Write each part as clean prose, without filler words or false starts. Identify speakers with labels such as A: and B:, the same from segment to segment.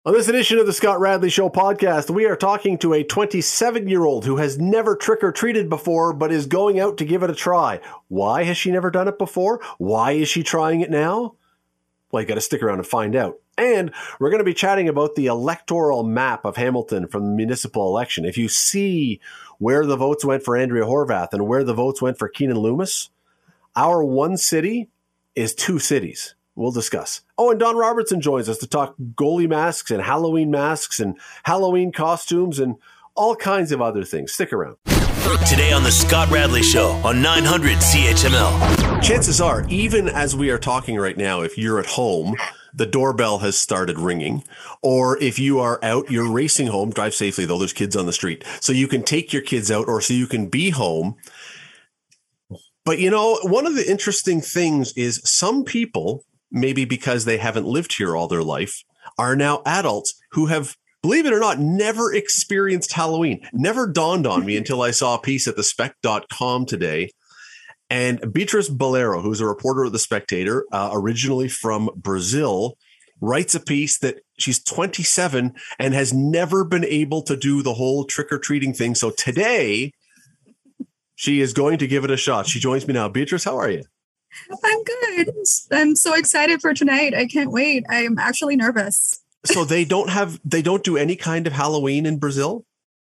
A: On this edition of the Scott Radley Show podcast, we are talking to a 27-year-old who has never trick-or-treated before, but is going out to give it a try. Why has she never done it before? Why is she trying it now? Well, you got to stick around and find out. And we're going to be chatting about the electoral map of Hamilton from the municipal election. If you see where the votes went for Andrea Horwath and where the votes went for Keenan Loomis, our one city is two cities. We'll discuss. Oh, and Don Robertson joins us to talk goalie masks and Halloween costumes and all kinds of other things. Stick around.
B: Today on the Scott Radley Show on 900 CHML.
A: Chances are, even as we are talking right now, if you're at home, the doorbell has started ringing. Or if you are out, you're racing home. Drive safely, though. There's kids on the street. So you can take your kids out or so you can be home. But, you know, one of the interesting things is some people, maybe because they haven't lived here all their life, are now adults who have, believe it or not, never experienced Halloween. Never dawned on me until I saw a piece at thespec.com today. And Beatriz Bolero, who's a reporter at The Spectator, originally from Brazil, writes a piece that she's 27 and has never been able to do the whole trick-or-treating thing. So today, she is going to give it a shot. She joins me now. Beatriz, how are you?
C: I'm good. I'm so excited for tonight. I can't wait. I'm actually nervous.
A: So they don't do any kind of Halloween in Brazil?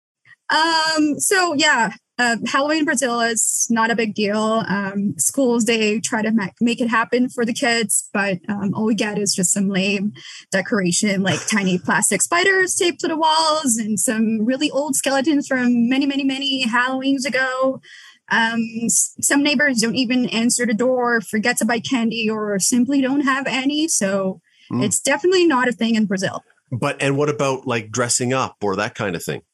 C: Halloween in Brazil is not a big deal. Schools, they try to make it happen for the kids, but all we get is just some lame decoration, like tiny plastic spiders taped to the walls and some really old skeletons from many, many, many Halloweens ago. Some neighbors don't even answer the door, forget to buy candy, or simply don't have any. So it's definitely not a thing in Brazil.
A: And what about like dressing up or that kind of thing?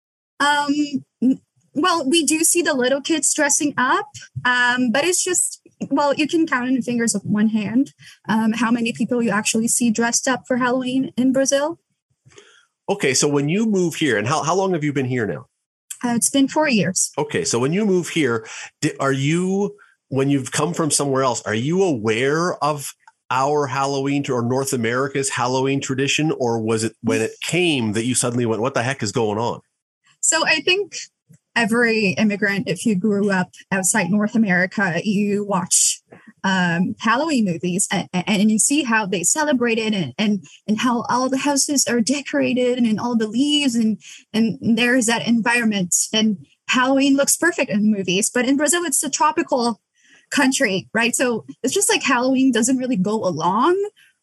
C: Well, we do see the little kids dressing up, but it's just, you can count on the fingers of one hand how many people you actually see dressed up for Halloween in Brazil.
A: Okay, so when you move here, and how long have you been here now?
C: It's been 4 years.
A: Okay, so when you move here, when you've come from somewhere else, are you aware of our Halloween or North America's Halloween tradition, or was it when it came that you suddenly went, what the heck is going on?
C: So I think every immigrant, if you grew up outside North America, you watch Halloween movies and you see how they celebrate it and how all the houses are decorated and all the leaves and there's that environment, and Halloween looks perfect in movies. But in Brazil, it's a tropical country, right? So it's just like Halloween doesn't really go along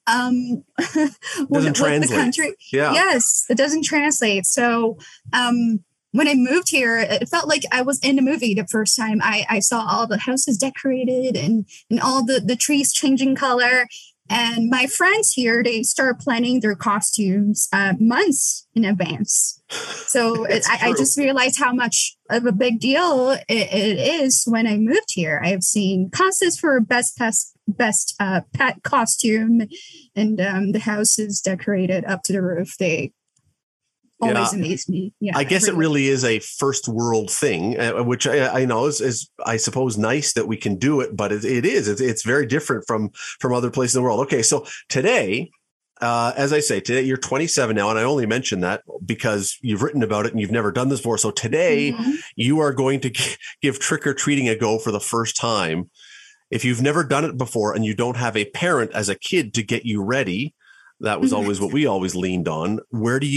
C: with the country.
A: Yeah.
C: Yes, it doesn't translate. So when I moved here, it felt like I was in a movie the first time. I saw all the houses decorated and all the trees changing color. And my friends here, they start planning their costumes months in advance. So I just realized how much of a big deal it is when I moved here. I've seen contests for best pet costume, and the house is decorated up to the roof. They always amaze me. Yeah,
A: I guess it really is a first world thing, which I know is I suppose nice that we can do it, but it's very different from other places in the world. Okay, so today, as I say, today you're 27 now, and I only mention that because you've written about it and you've never done this before. So today you are going to give trick-or-treating a go for the first time. If you've never done it before and you don't have a parent as a kid to get you ready, that was always what we always leaned on. How do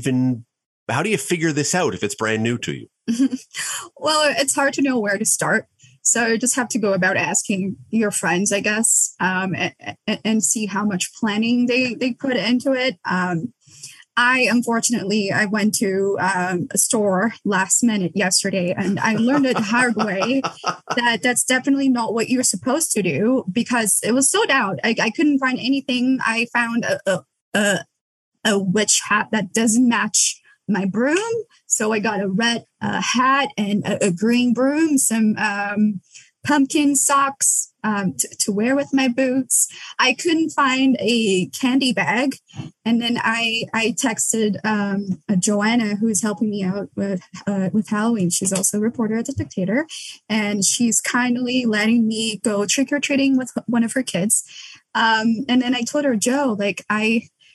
A: you figure this out if it's brand new to you?
C: Well, it's hard to know where to start. So you just have to go about asking your friends, I guess, and see how much planning they put into it. Unfortunately, I went to a store last minute yesterday, and I learned it the hard way that that's definitely not what you're supposed to do because it was sold out. I couldn't find anything. I found a witch hat that doesn't match my broom. So I got a red hat and a green broom, some pumpkin socks to wear with my boots. I couldn't find a candy bag. And then I texted Joanna, who is helping me out with Halloween. She's also a reporter at The Spectator. And she's kindly letting me go trick-or-treating with one of her kids. And then I told her, Joe, like, I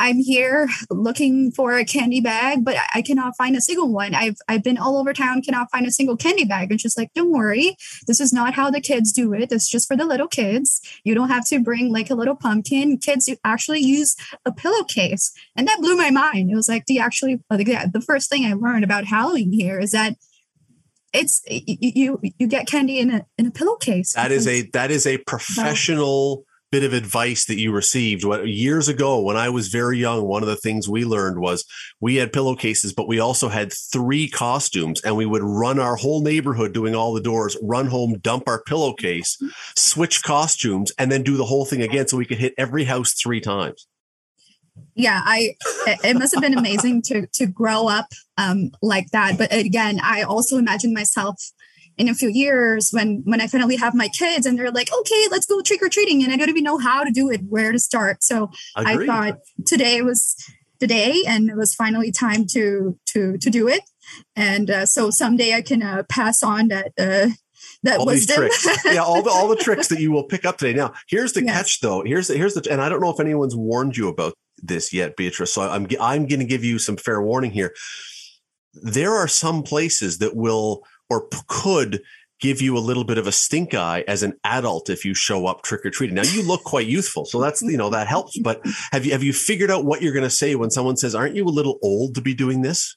C: I'm here looking for a candy bag, but I cannot find a single one. I've been all over town, cannot find a single candy bag. And she's like, don't worry, this is not how the kids do it. It's just for the little kids. You don't have to bring like a little pumpkin. Kids actually use a pillowcase. And that blew my mind. It was like, the first thing I learned about Halloween here is that it's you get candy in a pillowcase.
A: That is a professional bit of advice that you received years ago when I was very young. One of the things we learned was we had pillowcases, but we also had 3 costumes, and we would run our whole neighborhood doing all the doors, run home, dump our pillowcase, switch costumes, and then do the whole thing again so we could hit every house 3 times.
C: Yeah, it must have been amazing to grow up like that. But again, I also imagine myself in a few years when I finally have my kids and they're like, okay, let's go trick or treating. And I don't even know how to do it, where to start. So
A: Agreed.
C: I thought today was the day, and it was finally time to do it. And so someday I can pass on that
A: all
C: wisdom.
A: These tricks. Yeah, all the tricks that you will pick up today. Now, here's the catch, though. Here's the, and I don't know if anyone's warned you about this yet, Beatrice. So I'm going to give you some fair warning here. There are some places that will or could give you a little bit of a stink eye as an adult if you show up trick or treating. Now, you look quite youthful, so that's that helps. But have you figured out what you're going to say when someone says, "Aren't you a little old to be doing this?"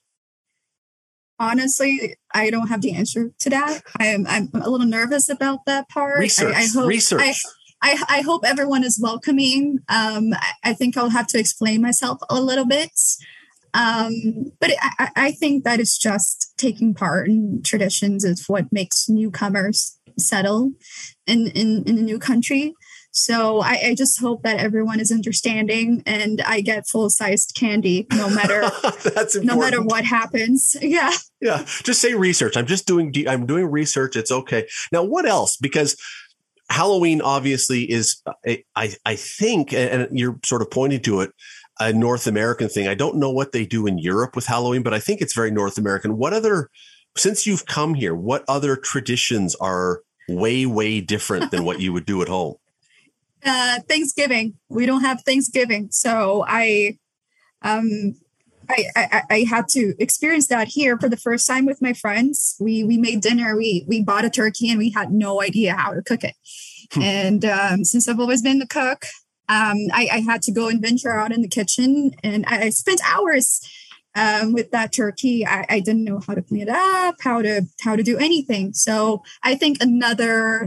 C: Honestly, I don't have the answer to that. I'm a little nervous about that part.
A: Research.
C: I hope everyone is welcoming. I think I'll have to explain myself a little bit. But I think that it's just taking part in traditions is what makes newcomers settle in a new country. So I just hope that everyone is understanding and I get full-sized candy no matter
A: That's important.
C: No matter what happens. Yeah.
A: Yeah. Just say research. I'm doing research. It's okay. Now, what else? Because Halloween obviously is, I think, and you're sort of pointing to it, a North American thing. I don't know what they do in Europe with Halloween, but I think it's very North American. Since you've come here, what other traditions are way, way different than what you would do at home?
C: Thanksgiving. We don't have Thanksgiving. So I had to experience that here for the first time with my friends. We made dinner. We bought a turkey and we had no idea how to cook it. And since I've always been the cook, I had to go and venture out in the kitchen, and I spent hours with that turkey. I didn't know how to clean it up, how to do anything. So I think another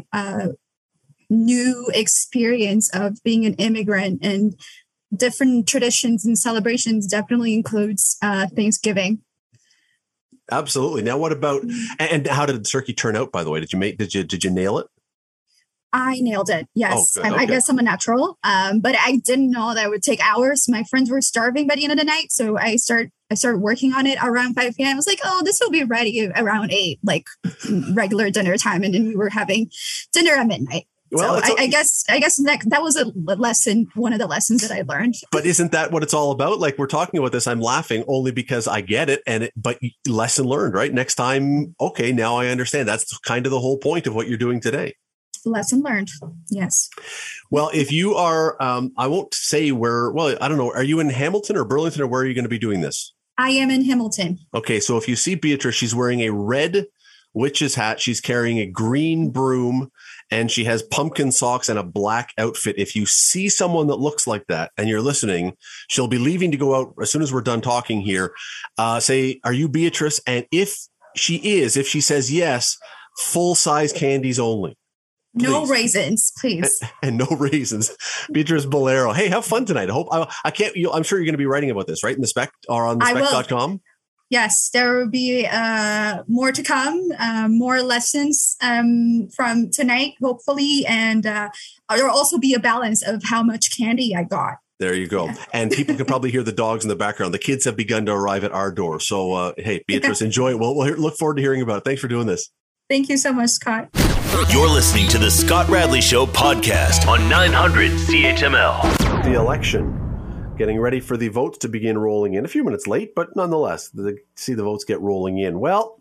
C: new experience of being an immigrant and different traditions and celebrations definitely includes Thanksgiving.
A: Absolutely. Now, what about, and how did the turkey turn out, by the way? Did you nail it?
C: I nailed it. Yes.
A: Oh, good. Okay.
C: I guess I'm a natural. But I didn't know that it would take hours. My friends were starving by the end of the night. So I started working on it around 5 p.m. I was like, oh, this will be ready around 8, like regular dinner time. And then we were having dinner at midnight. Well, so I guess that was a lesson, one of the lessons that I learned.
A: But isn't that what it's all about? Like, we're talking about this, I'm laughing only because I get it, but lesson learned, right? Next time, okay, now I understand. That's kind of the whole point of what you're doing today.
C: Lesson learned. Yes.
A: Well, if you are, I won't say where, well, I don't know. Are you in Hamilton or Burlington, or where are you going to be doing this?
C: I am in Hamilton.
A: Okay. So if you see Beatrice, she's wearing a red witch's hat. She's carrying a green broom, and she has pumpkin socks and a black outfit. If you see someone that looks like that and you're listening, she'll be leaving to go out as soon as we're done talking here. Say, are you Beatrice? And if she says yes, full-size candies only. Please.
C: No raisins, please.
A: And no raisins. Beatrice Bolero. Hey, have fun tonight. I hope I'm sure you're going to be writing about this, right? In the Spec or on the spec.com.
C: Yes, there will be more to come, more lessons from tonight, hopefully. And there will also be a balance of how much candy I got.
A: There you go. Yeah. And people can probably hear the dogs in the background. The kids have begun to arrive at our door. So, hey, Beatrice, enjoy it. We'll look forward to hearing about it. Thanks for doing this.
C: Thank you so much, Scott.
B: You're listening to the Scott Radley Show podcast on 900 CHML.
A: The election, getting ready for the votes to begin rolling in. A few minutes late, but nonetheless, see the votes get rolling in. Well,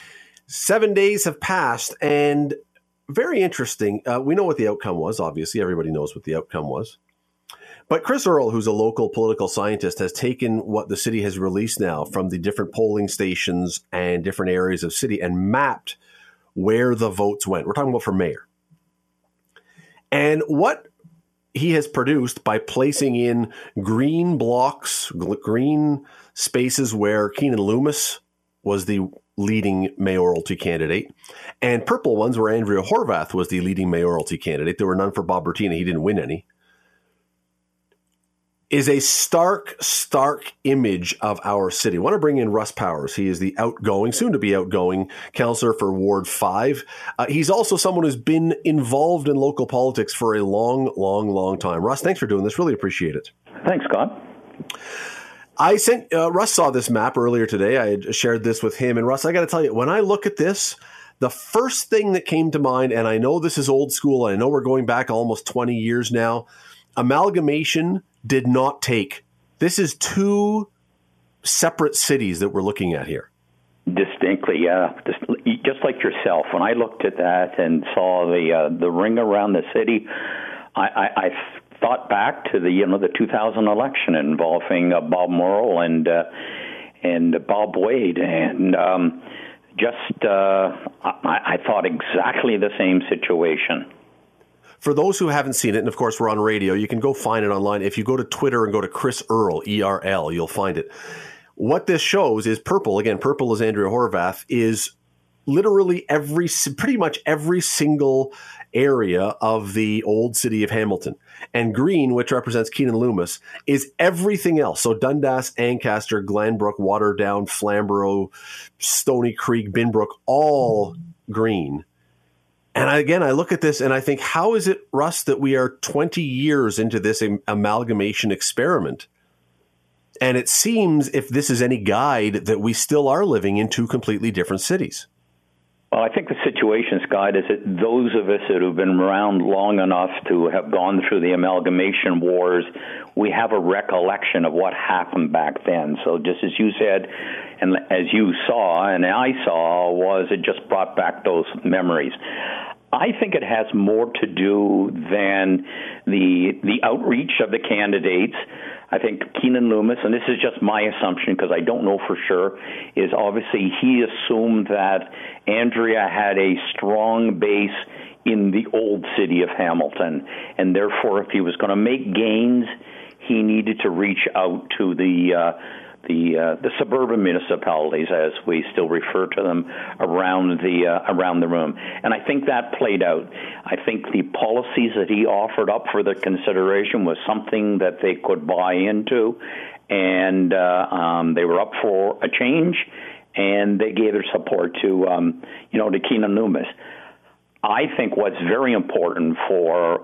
A: 7 days have passed, and very interesting. We know what the outcome was. Obviously, everybody knows what the outcome was. But Chris Earle, who's a local political scientist, has taken what the city has released now from the different polling stations and different areas of city and mapped where the votes went. We're talking about for mayor. And what he has produced by placing in green blocks, green spaces where Keenan Loomis was the leading mayoralty candidate, and purple ones where Andrea Horwath was the leading mayoralty candidate. There were none for Bob Bertina. He didn't win any. Is a stark image of our city. I want to bring in Russ Powers. He is the soon to be outgoing councillor for Ward 5. He's also someone who's been involved in local politics for a long time. Russ, thanks for doing this. Really appreciate it.
D: Thanks, Scott.
A: Russ saw this map earlier today. I had shared this with him. And Russ, I got to tell you, when I look at this, the first thing that came to mind, and I know this is old school, and I know we're going back almost 20 years now, amalgamation did not take. This is two separate cities that we're looking at here.
D: Distinctly, yeah. Just like yourself, when I looked at that and saw the ring around the city, I thought back to the 2000 election involving Bob Morrow and Bob Wade, and I thought exactly the same situation.
A: For those who haven't seen it, and of course we're on radio, you can go find it online. If you go to Twitter and go to Chris Earle, E-R-L, you'll find it. What this shows is purple. Again, purple is Andrea Horwath, is literally pretty much every single area of the old city of Hamilton. And green, which represents Keenan Loomis, is everything else. So Dundas, Ancaster, Glenbrook, Waterdown, Flamborough, Stony Creek, Binbrook, all green. And I look at this and I think, how is it, Russ, that we are 20 years into this amalgamation experiment? And it seems, if this is any guide, that we still are living in two completely different cities.
D: Well, I think the situation, Scott, is that those of us that have been around long enough to have gone through the amalgamation wars, we have a recollection of what happened back then. So just as you said, and as you saw and I saw, was it just brought back those memories. I think it has more to do than the outreach of the candidates. I think Keenan Loomis, and this is just my assumption because I don't know for sure, is obviously he assumed that Andrea had a strong base in the old city of Hamilton, and therefore if he was going to make gains, he needed to reach out to the suburban municipalities, as we still refer to them, around the room. And I think that played out. I think the policies that he offered up for the consideration was something that they could buy into, and they were up for a change, and they gave their support to Keenan Loomis. I think what's very important for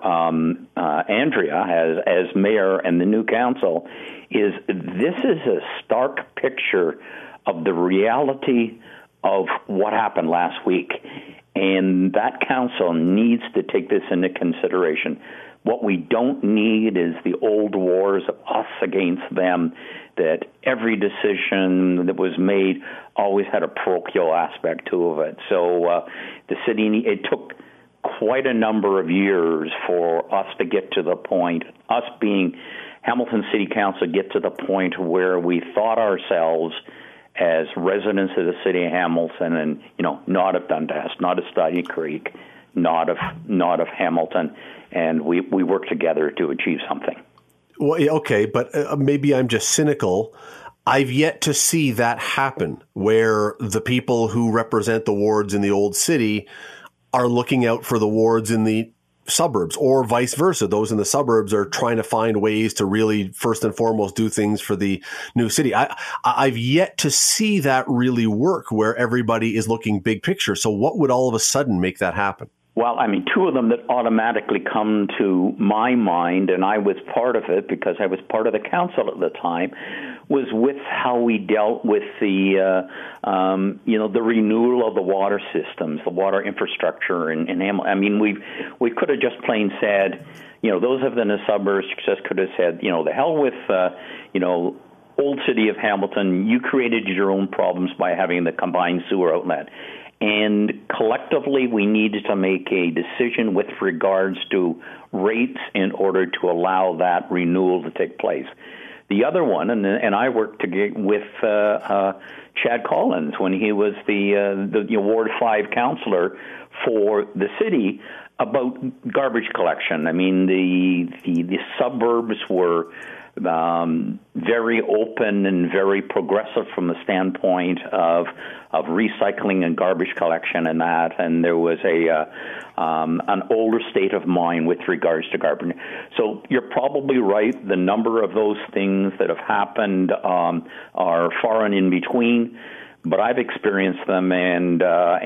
D: Andrea as mayor and the new council is this is a stark picture of the reality of what happened last week. And that council needs to take this into consideration. What we don't need is the old wars of us against them, that every decision that was made always had a parochial aspect to it. So the city, it took quite a number of years for us to get to the point, us being Hamilton City Council, get to the point where we thought ourselves as residents of the city of Hamilton, and not of Dundas, not of Stony Creek, not of Hamilton, and we worked together to achieve something.
A: Well, okay, but maybe I'm just cynical. I've yet to see that happen, where the people who represent the wards in the old city are looking out for the wards in the suburbs, or vice versa. Those in the suburbs are trying to find ways to really, first and foremost, do things for the new city. I've yet to see that really work, where everybody is looking big picture. So what would all of a sudden make that happen?
D: Well, I mean, two of them that automatically come to my mind, and I was part of it because I was part of the council at the time, was with how we dealt with the renewal of the water systems, the water infrastructure in Hamilton. I mean, we could have just plain said, those of them in the suburbs just could have said, the hell with, old city of Hamilton, you created your own problems by having the combined sewer outlet. And collectively, we needed to make a decision with regards to rates in order to allow that renewal to take place. The other one, and I worked with Chad Collins when he was the Ward 5 councillor for the city about garbage collection. I mean, the suburbs were very open and very progressive from the standpoint of recycling and garbage collection and that, and there was an older state of mind with regards to garbage. So you're probably right. The number of those things that have happened are far and in between, but I've experienced them, and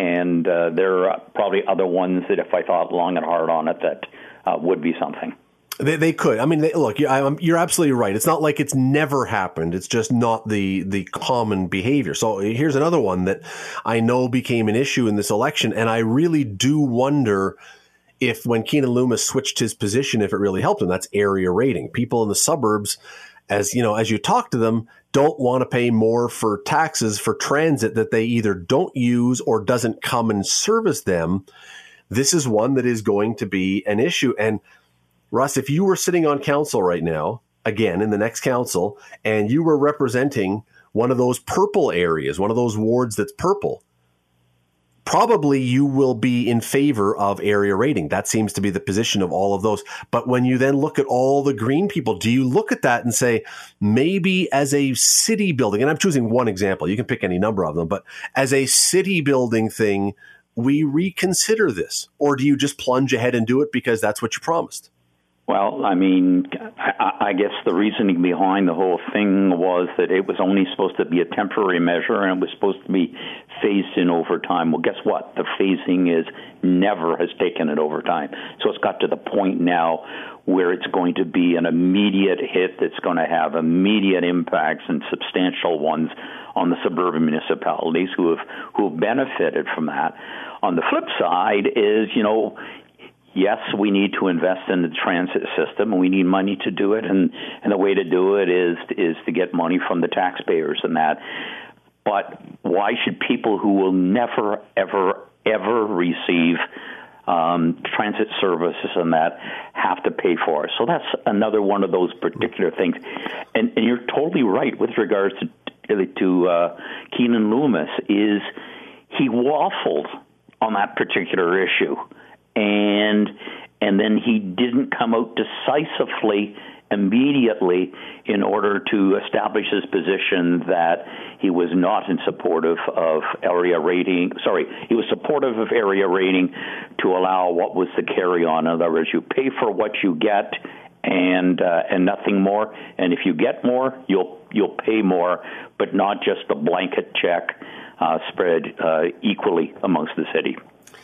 D: there are probably other ones that if I thought long and hard on it, that would be something.
A: They could. I mean, look, you're absolutely right. It's not like it's never happened. It's just not the common behavior. So here's another one that I know became an issue in this election, and I really do wonder if when Keenan Loomis switched his position, if it really helped him. That's area rating. People in the suburbs, as you talk to them, don't want to pay more for taxes for transit that they either don't use or doesn't come and service them. This is one that is going to be an issue. And Russ, if you were sitting on council right now, again, in the next council, and you were representing one of those purple areas, one of those wards that's purple, probably you will be in favor of area rating. That seems to be the position of all of those. But when you then look at all the green people, do you look at that and say, maybe as a city building, and I'm choosing one example, you can pick any number of them, but as a city building thing, we reconsider this? Or do you just plunge ahead and do it because that's what you promised?
D: Well, I mean, I guess the reasoning behind the whole thing was that it was only supposed to be a temporary measure and it was supposed to be phased in over time. Well, guess what? The phasing never has taken it over time. So it's got to the point now where it's going to be an immediate hit that's going to have immediate impacts and substantial ones on the suburban municipalities who have benefited from that. On the flip side is, yes, we need to invest in the transit system, and we need money to do it, and the way to do it is to get money from the taxpayers and that. But why should people who will never, ever, ever receive transit services and that have to pay for it? So that's another one of those particular things. And you're totally right with regards to Keenan Loomis, is he waffled on that particular issue. And then he didn't come out decisively immediately in order to establish his position that he was not in supportive of area rating. Sorry, he was supportive of area rating to allow what was the carry-on. In other words, you pay for what you get and nothing more. And if you get more, you'll pay more, but not just a blanket check spread equally amongst the city.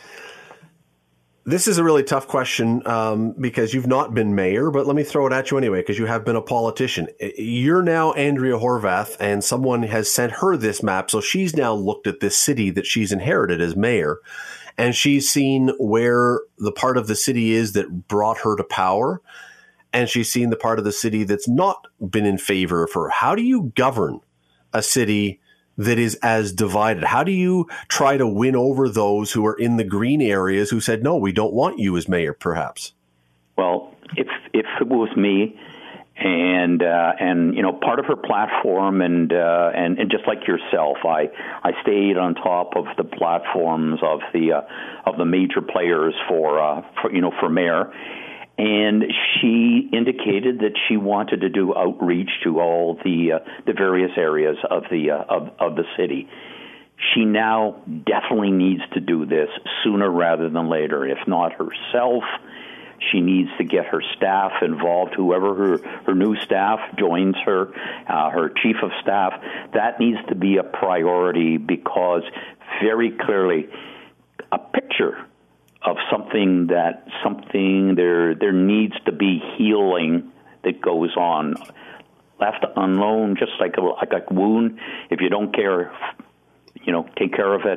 A: This is a really tough question because you've not been mayor, but let me throw it at you anyway because you have been a politician. You're now Andrea Horwath, and someone has sent her this map. So she's now looked at this city that she's inherited as mayor, and she's seen where the part of the city is that brought her to power, and she's seen the part of the city that's not been in favor of her. How do you govern a city that is as divided? How do you try to win over those who are in the green areas who said, no, we don't want you as mayor, perhaps?
D: Well, if it was me, and part of her platform, and just like yourself, I stayed on top of the platforms of the major players for mayor. And she indicated that she wanted to do outreach to all the various areas of the city. She now definitely needs to do this sooner rather than later. If not herself, she needs to get her staff involved. Whoever her new staff joins her, her chief of staff, that needs to be a priority, because very clearly a picture of something there needs to be healing that goes on. Left alone, just like a wound, if you don't care, take care of it,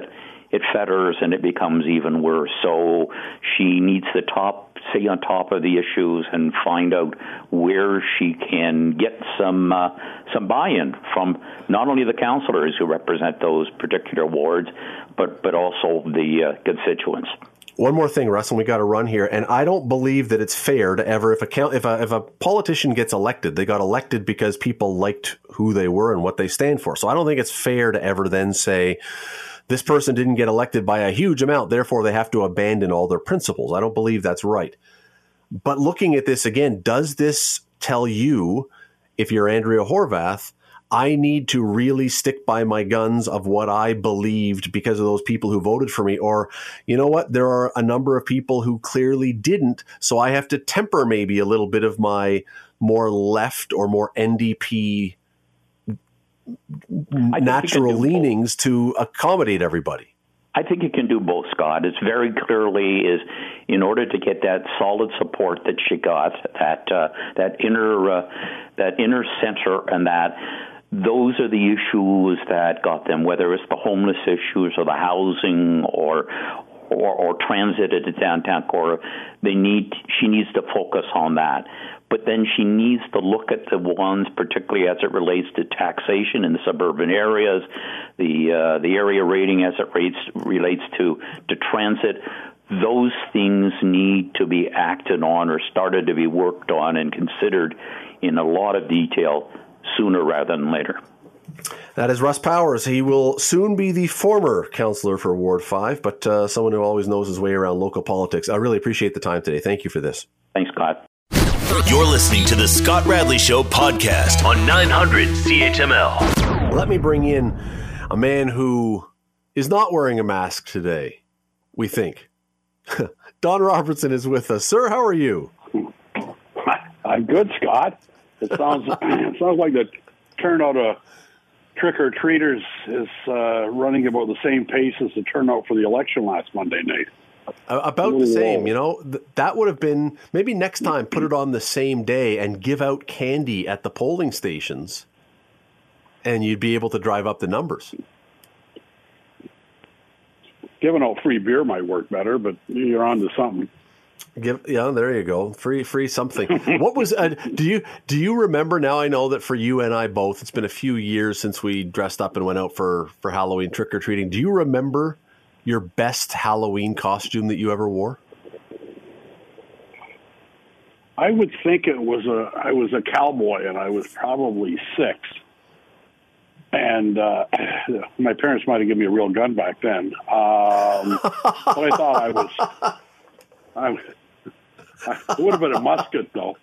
D: it fetters and it becomes even worse. So she needs to stay on top of the issues and find out where she can get some buy-in from not only the councillors who represent those particular wards, but also the constituents.
A: One more thing, Russ, and we got to run here. And I don't believe that it's fair to ever, if a politician gets elected, they got elected because people liked who they were and what they stand for. So I don't think it's fair to ever then say this person didn't get elected by a huge amount, therefore they have to abandon all their principles. I don't believe that's right. But looking at this again, does this tell you, if you're Andrea Horwath, I need to really stick by my guns of what I believed because of those people who voted for me? Or, you know what, there are a number of people who clearly didn't, so I have to temper maybe a little bit of my more left or more NDP natural leanings to accommodate everybody.
D: I think it can do both, Scott. It's very clearly is in order to get that solid support that she got, that inner center, and that those are the issues that got them, whether it's the homeless issues or the housing or transit at the downtown core. She needs to focus on that. But then she needs to look at the ones, particularly as it relates to taxation in the suburban areas, the area rating as it relates to transit. Those things need to be acted on or started to be worked on and considered in a lot of detail sooner rather than later.
A: That is Russ Powers. He will soon be the former councillor for Ward 5, but someone who always knows his way around local politics. I really appreciate the time today. Thank you for this.
D: Thanks, Scott.
B: You're listening to the Scott Radley Show podcast on 900 CHML.
A: Let me bring in a man who is not wearing a mask today, we think. Don Robertson is with us. Sir, how are you?
E: I'm good, Scott. It sounds like the turnout of trick-or-treaters is running about the same pace as the turnout for the election last Monday night.
A: About the same, you know. That would have been, maybe next time, put it on the same day and give out candy at the polling stations, and you'd be able to drive up the numbers.
E: Giving out free beer might work better, but you're on to something.
A: There you go. Free something. What was? Do you remember? Now I know that for you and I both, it's been a few years since we dressed up and went out for Halloween trick or treating. Do you remember your best Halloween costume that you ever wore?
E: I would think I was a cowboy, and I was probably 6. And my parents might have given me a real gun back then. But I thought it would have been a musket, though.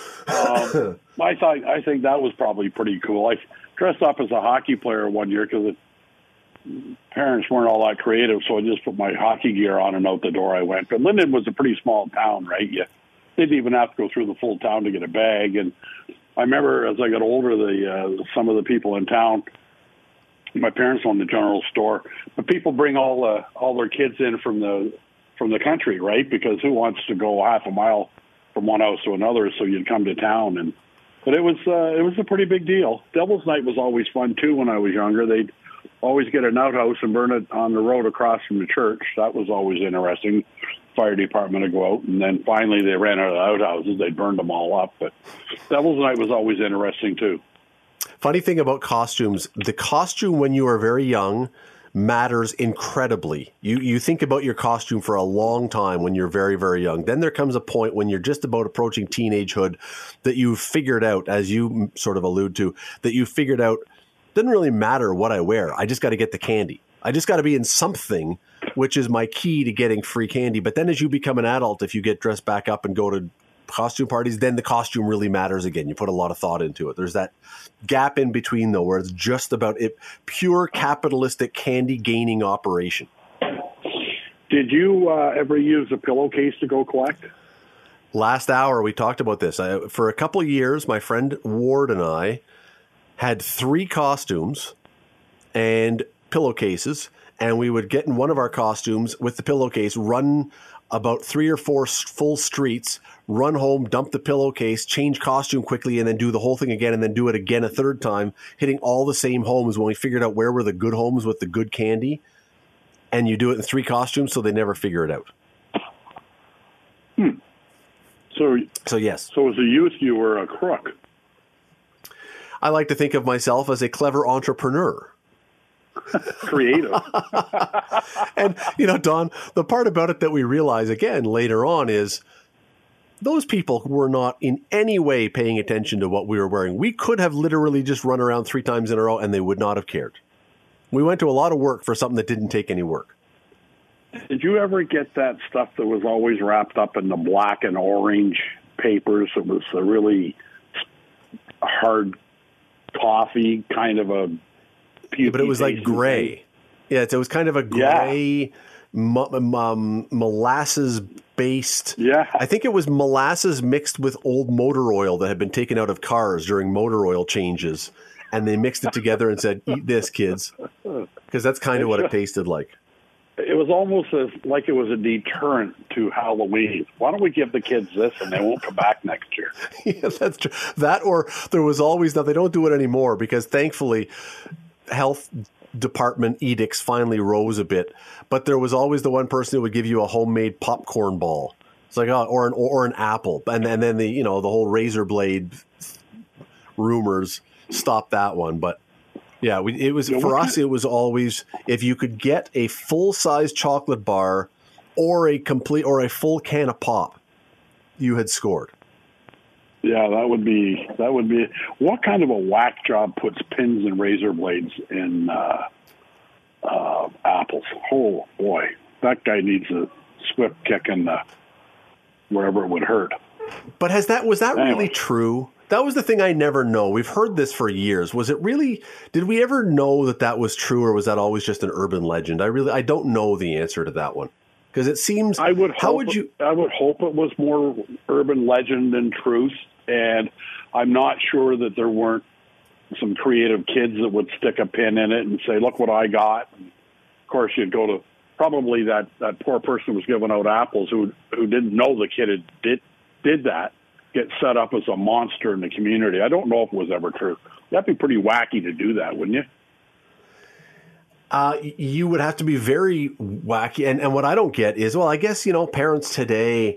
E: I think that was probably pretty cool. I dressed up as a hockey player one year because parents weren't all that creative, so I just put my hockey gear on and out the door I went. But Linden was a pretty small town, right? You didn't even have to go through the full town to get a bag. And I remember as I got older, some of the people in town, my parents owned the general store, but people bring all their kids in from the country, right? Because who wants to go half a mile from one house to another? So you'd come to town, but it was a pretty big deal. Devil's Night was always fun too. When I was younger, they'd always get an outhouse and burn it on the road across from the church. That was always interesting. Fire department would go out, and then finally they ran out of outhouses. They burned them all up. But Devil's Night was always interesting too.
A: Funny thing about costumes, the costume when you are very young matters incredibly. You think about your costume for a long time when you're very, very young. Then there comes a point when you're just about approaching teenagehood that you've figured out, as you sort of allude to, that you figured out, doesn't really matter what I wear. I just got to get the candy. I just got to be in something, which is my key to getting free candy. But then as you become an adult, if you get dressed back up and go to costume parties, then the costume really matters again. You put a lot of thought into it. There's that gap in between, though, where it's just about it, pure capitalistic candy gaining operation.
E: Did you ever use a pillowcase to go collect?
A: Last hour, we talked about this. For a couple of years, my friend Ward and I had 3 costumes and pillowcases, and we would get in one of our costumes with the pillowcase, run about 3 or 4 full streets, run home, dump the pillowcase, change costume quickly, and then do the whole thing again, and then do it again a third time, hitting all the same homes when we figured out where were the good homes with the good candy. and you do it in 3 costumes, so they never figure it out.
E: So
A: yes.
E: So as a youth, you were a crook.
A: I like to think of myself as a clever entrepreneur.
E: Creative.
A: And, Don, the part about it that we realize again later on is those people were not in any way paying attention to what we were wearing. We could have literally just run around 3 times in a row and they would not have cared. We went to a lot of work for something that didn't take any work.
E: Did you ever get that stuff that was always wrapped up in the black and orange papers? It was a really hard coffee kind of a...
A: But it was like gray. Yeah, it was kind of a gray, molasses-based.
E: Yeah.
A: I think it was molasses mixed with old motor oil that had been taken out of cars during motor oil changes. And they mixed it together and said, "Eat this, kids." Because that's kind of what it tasted like.
E: It was almost like it was a deterrent to Halloween. Why don't we give the kids this and they won't come back next year?
A: Yeah, that's true. That, or there was always, now they don't do it anymore because thankfully health department edicts finally rose a bit, but there was always the one person who would give you a homemade popcorn ball. It's like, or an apple. And then the whole razor blade rumors stopped that one. But yeah, it was for us. It was always, if you could get a full-size chocolate bar or a full can of pop, you had scored.
E: Yeah, that would be. What kind of a whack job puts pins and razor blades in apples? Oh boy, that guy needs a swift kick in the wherever it would hurt.
A: But was that really true? That was the thing I never know. We've heard this for years. Was it really? Did we ever know that was true, or was that always just an urban legend? I don't know the answer to that one because it seems. I would hope
E: it was more urban legend than truth, and I'm not sure that there weren't some creative kids that would stick a pin in it and say, "Look what I got." And of course, you'd go to probably that poor person who was giving out apples who didn't know the kid did that. Get set up as a monster in the community. I don't know if it was ever true. That'd be pretty wacky to do that, wouldn't you?
A: You would have to be very wacky. And what I don't get is, well, I guess, parents today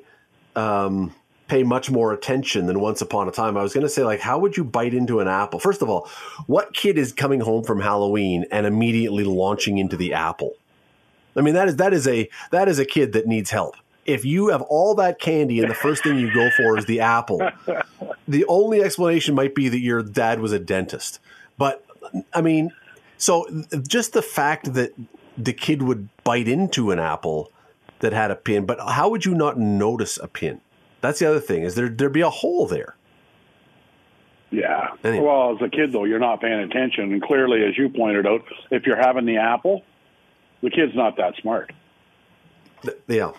A: pay much more attention than once upon a time. I was going to say, like, how would you bite into an apple? First of all, what kid is coming home from Halloween and immediately launching into the apple? I mean, that is a kid that needs help. If you have all that candy and the first thing you go for is the apple, the only explanation might be that your dad was a dentist. But, I mean, so just the fact that the kid would bite into an apple that had a pin, but how would you not notice a pin? That's the other thing, is there'd be a hole there.
E: Yeah.
A: Anyway.
E: Well, as a kid, though, you're not paying attention. And clearly, as you pointed out, if you're having the apple, the kid's not that smart.
A: Yeah.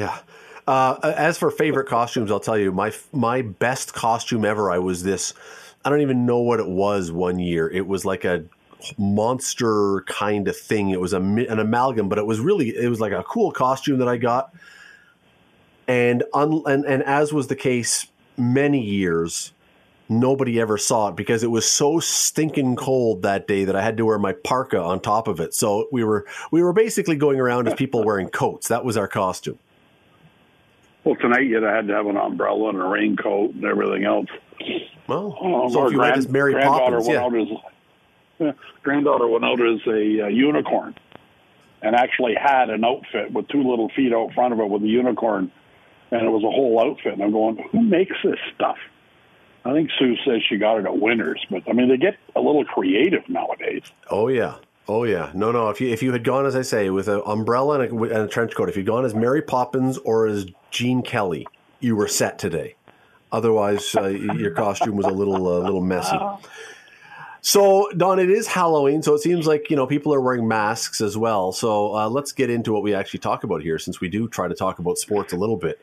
A: As for favorite costumes, I'll tell you, my best costume ever, I don't even know what it was one year. It was like a monster kind of thing. It was an amalgam, but it was like a cool costume that I got. And as was the case many years, nobody ever saw it because it was so stinking cold that day that I had to wear my parka on top of it. So we were basically going around as people wearing coats. That was our costume.
E: Well, tonight you had to have an umbrella and a raincoat and everything else.
A: Well, so if you went as Mary Poppins,
E: granddaughter went out as a unicorn and actually had an outfit with 2 little feet out front of it with a unicorn, and it was a whole outfit. And I'm going, who makes this stuff? I think Sue says she got it at Winners, but I mean, they get a little creative nowadays.
A: Oh yeah. No. If you had gone, as I say, with an umbrella and a trench coat, if you'd gone as Mary Poppins or as Gene Kelly, you were set today. Otherwise, your costume was a little messy. So, Don, it is Halloween, so it seems like people are wearing masks as well. So let's get into what we actually talk about here, since we do try to talk about sports a little bit.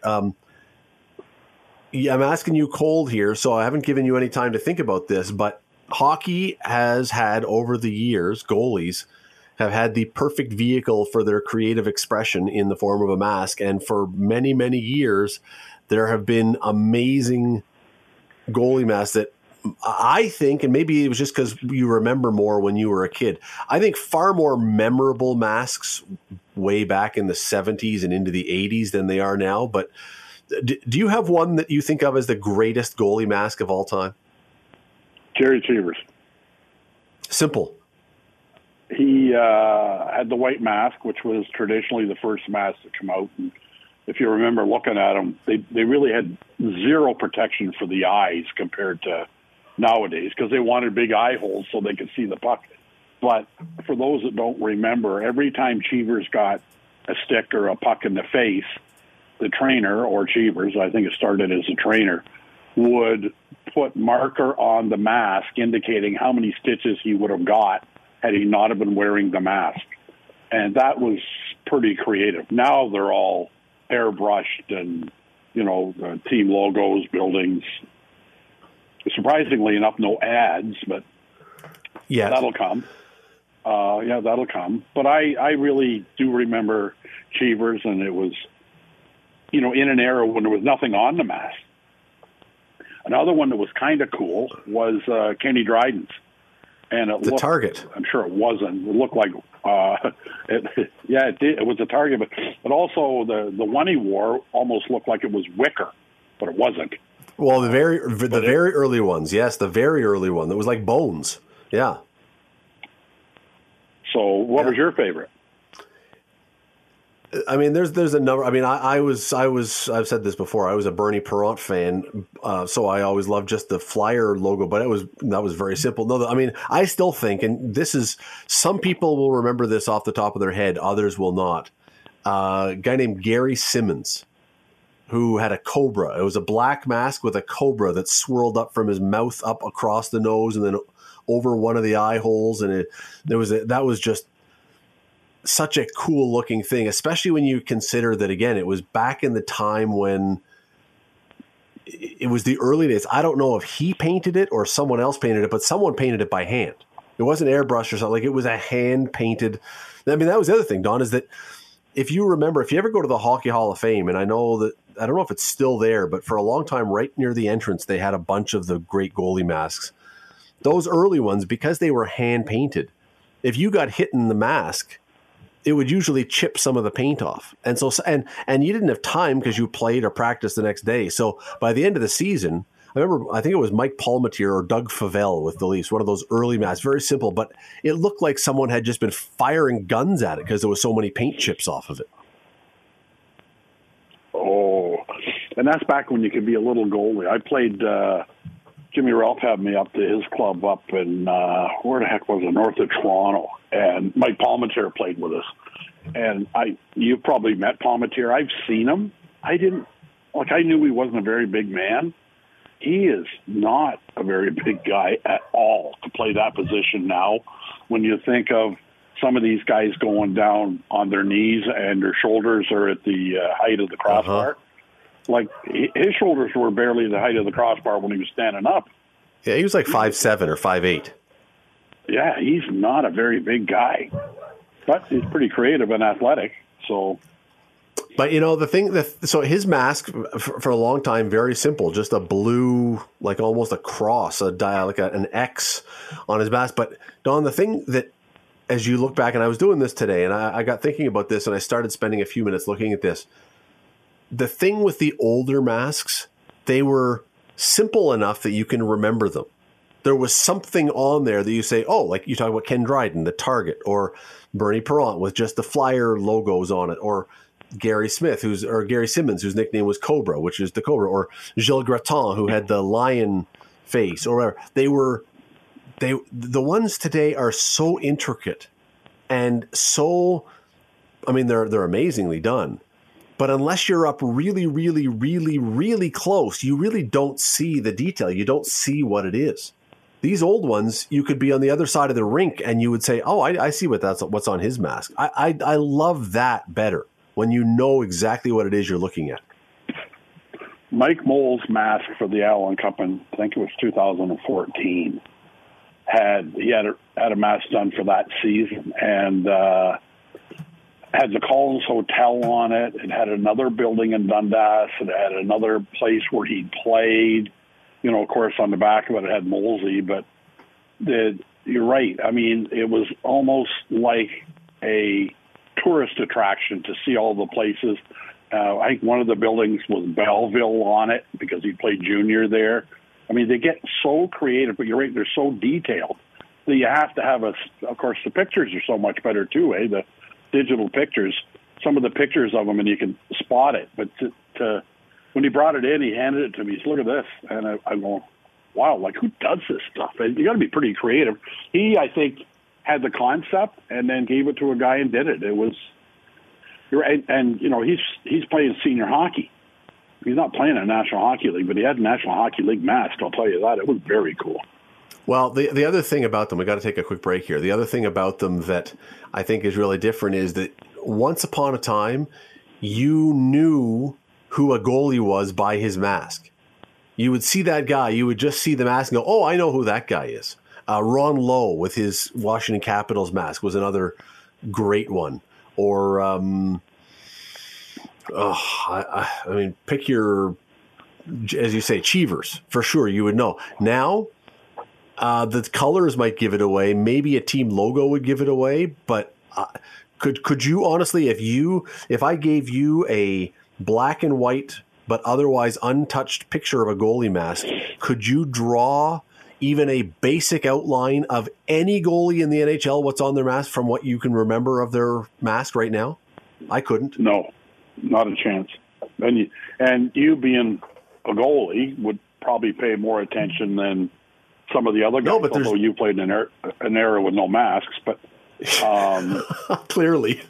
A: I'm asking you cold here, so I haven't given you any time to think about this, but hockey has had, over the years, goalies have had the perfect vehicle for their creative expression in the form of a mask. And for many, many years, there have been amazing goalie masks that I think, and maybe it was just because you remember more when you were a kid, I think far more memorable masks way back in the 70s and into the 80s than they are now. But do you have one that you think of as the greatest goalie mask of all time?
E: Jerry Cheevers.
A: Simple.
E: He had the white mask, which was traditionally the first mask to come out. And if you remember looking at them, they really had zero protection for the eyes compared to nowadays, because they wanted big eye holes so they could see the puck. But for those that don't remember, every time Cheevers got a stick or a puck in the face, the trainer, or Cheevers, I think it started as a trainer, would put marker on the mask indicating how many stitches he would have got had he not have been wearing the mask. And that was pretty creative. Now they're all airbrushed and, team logos, buildings. Surprisingly enough, no ads, but that'll come. That'll come. But I really do remember Cheevers, and it was, in an era when there was nothing on the mask. Another one that was kind of cool was Kenny Dryden's. And it looked,
A: Target.
E: I'm sure it wasn't. It looked like, it did. It was a Target, but also the one he wore almost looked like it was wicker, but it wasn't.
A: Well, the very early ones, yes, the very early one that was like bones, yeah.
E: So, what was your favorite?
A: I mean, there's a number. I mean, I've said this before. I was a Bernie Parent fan, so I always loved just the Flyer logo. But that was very simple. No, I mean, I still think, and this is, some people will remember this off the top of their head, others will not. A guy named Gary Simmons, who had a cobra. It was a black mask with a cobra that swirled up from his mouth up across the nose and then over one of the eye holes, and that was just such a cool looking thing, especially when you consider that, again, it was back in the time when it was the early days. I don't know if he painted it or someone else painted it, but someone painted it by hand. It wasn't airbrush or something. Like, it was a hand painted. I mean, that was the other thing, Don, is that if you remember, if you ever go to the Hockey Hall of Fame, and I don't know if it's still there, but for a long time, right near the entrance, they had a bunch of the great goalie masks. Those early ones, because they were hand painted, if you got hit in the mask, it would usually chip some of the paint off. And so, and you didn't have time because you played or practiced the next day. So by the end of the season, I think it was Mike Palmateer or Doug Favell with the Leafs, one of those early masks, very simple, but it looked like someone had just been firing guns at it because there was so many paint chips off of it.
E: Oh, and that's back when you could be a little goalie. I played, Jimmy Ralph had me up to his club up in, where the heck was it, north of Toronto. And Mike Palmateer played with us. And you've probably met Palmateer. I've seen him. I knew he wasn't a very big man. He is not a very big guy at all to play that position now. When you think of some of these guys going down on their knees and their shoulders are at the height of the crossbar. Like, his shoulders were barely the height of the crossbar when he was standing up.
A: Yeah, he was like 5'7" or 5'8".
E: Yeah, he's not a very big guy, but he's pretty creative and athletic. So,
A: but the thing so his mask for a long time, very simple, just a blue, like almost a cross, like an X on his mask. But Don, the thing that, as you look back, and I was doing this today, and I got thinking about this, and I started spending a few minutes looking at this. The thing with the older masks, they were simple enough that you can remember them. There was something on there that you say, oh, like you talk about Ken Dryden, the Target, or Bernie Parent with just the Flyer logos on it, or Gary Simmons, whose nickname was Cobra, which is the Cobra, or Gilles Gratton, who had the lion face, or whatever. The ones today are so intricate and so, I mean, they're amazingly done. But unless you're up really, really, really, really close, you really don't see the detail. You don't see what it is. These old ones, you could be on the other side of the rink and you would say, oh, I see what's on his mask. I love that better when you know exactly what it is you're looking at.
E: Mike Moll's mask for the Allen Cup in, I think it was 2014, had a mask done for that season, and had the Collins Hotel on it. It had another building in Dundas. It had another place where he played. Of course, on the back of it had Molsey, but you're right. I mean, it was almost like a tourist attraction to see all the places. I think one of the buildings was Belleville on it because he played junior there. I mean, they get so creative, but you're right, they're so detailed that you have to have of course, the pictures are so much better too, the digital pictures. Some of the pictures of them, and you can spot it. But when he brought it in, he handed it to me. He said, "Look at this," and I go, "Wow! Like, who does this stuff?" And you got to be pretty creative. He, I think, had the concept and then gave it to a guy and did it. It was, and you know, he's playing senior hockey. He's not playing in a National Hockey League, but he had a National Hockey League mask. I'll tell you that. It was very cool.
A: Well, the other thing about them, we got to take a quick break here. The other thing about them that I think is really different is that once upon a time, you knew who a goalie was by his mask. You would see that guy, you would just see the mask and go, "Oh, I know who that guy is." Ron Lowe with his Washington Capitals mask was another great one. Or, I mean, pick your, as you say, Cheevers, for sure, you would know. Now, the colors might give it away. Maybe a team logo would give it away. But could you honestly, if I gave you a black and white but otherwise untouched picture of a goalie mask, could you draw even a basic outline of any goalie in the NHL, what's on their mask from what you can remember of their mask right now? I couldn't.
E: No, not a chance. And you being a goalie would probably pay more attention than some of the other guys, although you played in an era with no masks. But
A: clearly.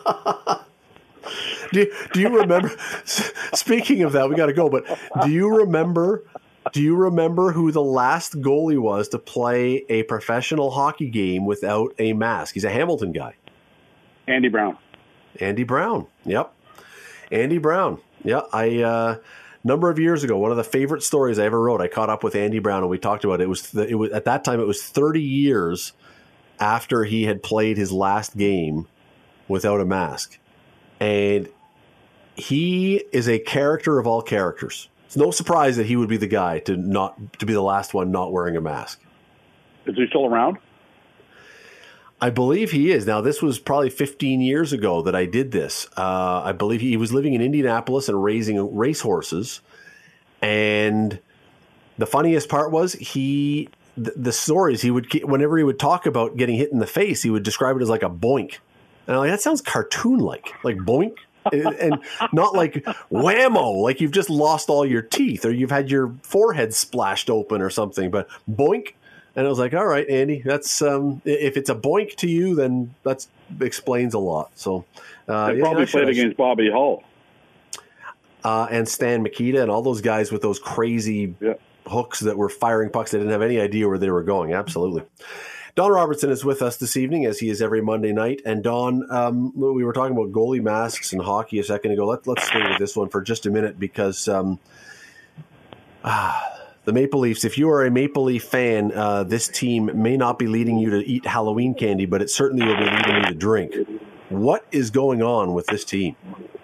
A: Do you remember, speaking of that, we got to go, but do you remember who the last goalie was to play a professional hockey game without a mask? He's a Hamilton guy.
E: Andy Brown. Yep. Andy Brown. Yeah. Number of years ago, one of the favorite stories I ever wrote, I caught up with Andy Brown and we talked about it. It was at that time, it was 30 years after he had played his last game without a mask. And he is a character of all characters. It's no surprise that he would be the guy to be the last one not wearing a mask. Is he still around?
A: I believe he is. Now, this was probably 15 years ago that I did this. I believe he was living in Indianapolis and raising racehorses. And the funniest part was the stories whenever he would talk about getting hit in the face, he would describe it as like a boink. And I'm like, that sounds cartoon-like boink. And not like whammo, like you've just lost all your teeth or you've had your forehead splashed open or something, but boink. And I was like, all right, Andy, that's if it's a boink to you, then that explains a lot. So
E: they probably played against Bobby Hull.
A: And Stan Mikita and all those guys with those crazy hooks that were firing pucks. They didn't have any idea where they were going. Absolutely. Don Robertson is with us this evening, as he is every Monday night. And Don, we were talking about goalie masks and hockey a second ago. Let's stay with this one for just a minute because the Maple Leafs, if you are a Maple Leaf fan, this team may not be leading you to eat Halloween candy, but it certainly will be leading you to drink. What is going on with this team?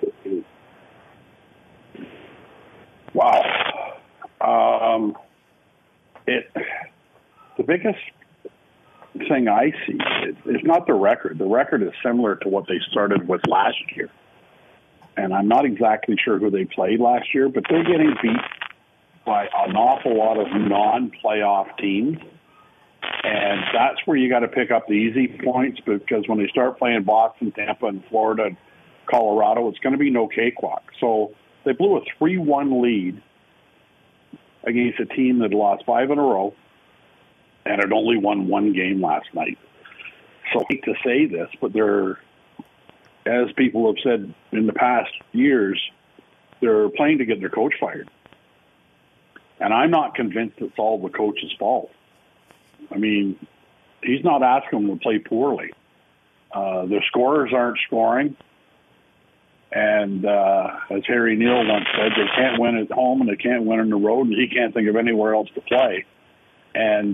E: Wow. The biggest thing I see is not the record. The record is similar to what they started with last year. And I'm not exactly sure who they played last year, but they're getting beat by an awful lot of non-playoff teams. And that's where you got to pick up the easy points, because when they start playing Boston, Tampa, and Florida, and Colorado, it's going to be no cakewalk. So they blew a 3-1 lead against a team that lost 5 in a row and had only won one game last night. So I hate to say this, but they're, as people have said in the past years, they're playing to get their coach fired. And I'm not convinced it's all the coach's fault. I mean, he's not asking them to play poorly. Their scorers aren't scoring. And as Harry Neal once said, they can't win at home and they can't win on the road, and he can't think of anywhere else to play. And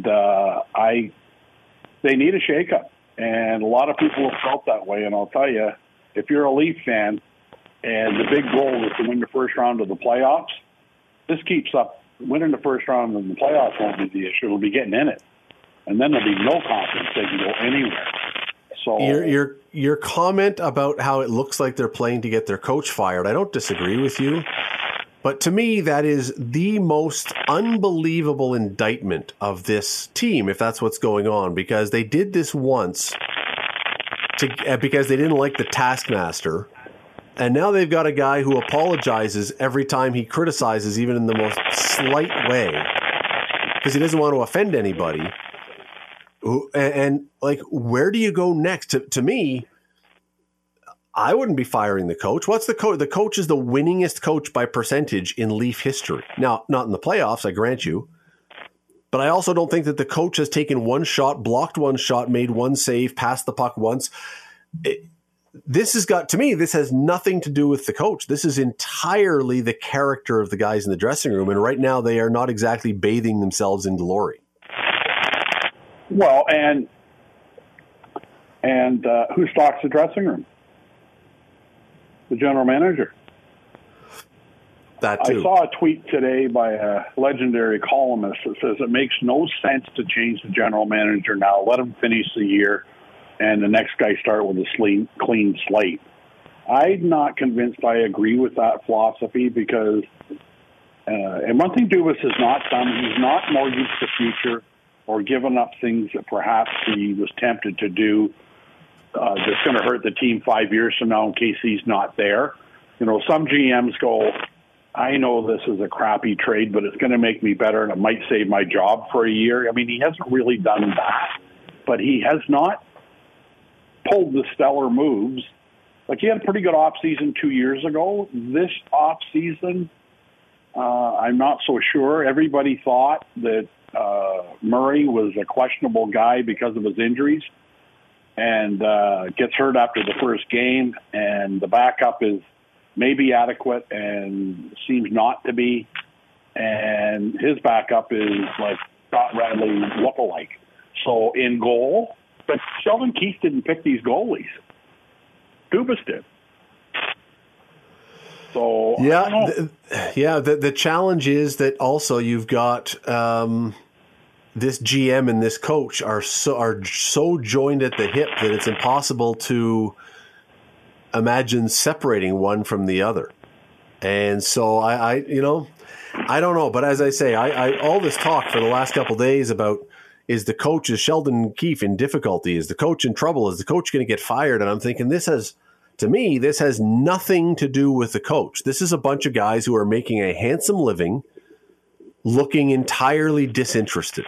E: they need a shakeup. And a lot of people have felt that way. And I'll tell you, if you're a Leaf fan and the big goal is to win the first round of the playoffs, this keeps up. Winning the first round of the playoffs won't be the issue. It'll be getting in it. And then there'll be no confidence they can go anywhere. So
A: your comment about how it looks like they're playing to get their coach fired, I don't disagree with you. But to me, that is the most unbelievable indictment of this team, if that's what's going on, because they did this once because they didn't like the taskmaster. And now they've got a guy who apologizes every time he criticizes, even in the most slight way, because he doesn't want to offend anybody. And like, where do you go next? To me, I wouldn't be firing the coach. What's the coach? The coach is the winningest coach by percentage in Leaf history. Now, not in the playoffs, I grant you. But I also don't think that the coach has taken one shot, blocked one shot, made one save, passed the puck once. This has nothing to do with the coach. This is entirely the character of the guys in the dressing room. And right now they are not exactly bathing themselves in glory.
E: Well, and who stocks the dressing room? The general manager.
A: That too.
E: I saw a tweet today by a legendary columnist that says it makes no sense to change the general manager now. Let him finish the year and the next guy start with a clean slate. I'm not convinced I agree with that philosophy because, and one thing Dubas has not done, he's not mortgaged the future or given up things that perhaps he was tempted to do that's going to hurt the team 5 years from now in case he's not there. You know, some GMs go, I know this is a crappy trade, but it's going to make me better and it might save my job for a year. I mean, he hasn't really done that, but he has not pulled the stellar moves. Like, he had a pretty good offseason 2 years ago. This offseason, I'm not so sure. Everybody thought that Murray was a questionable guy because of his injuries and gets hurt after the first game, and the backup is maybe adequate and seems not to be, and his backup is like Scott Radley lookalike. So in goal, but Sheldon Keefe didn't pick these goalies. Dubas did. So
A: the challenge is that also you've got this GM and this coach are so joined at the hip that it's impossible to imagine separating one from the other. And so I don't know. But as I say, I all this talk for the last couple of days about is Sheldon Keefe in difficulty? Is the coach in trouble? Is the coach going to get fired? And I'm thinking this has nothing to do with the coach. This is a bunch of guys who are making a handsome living, looking entirely disinterested.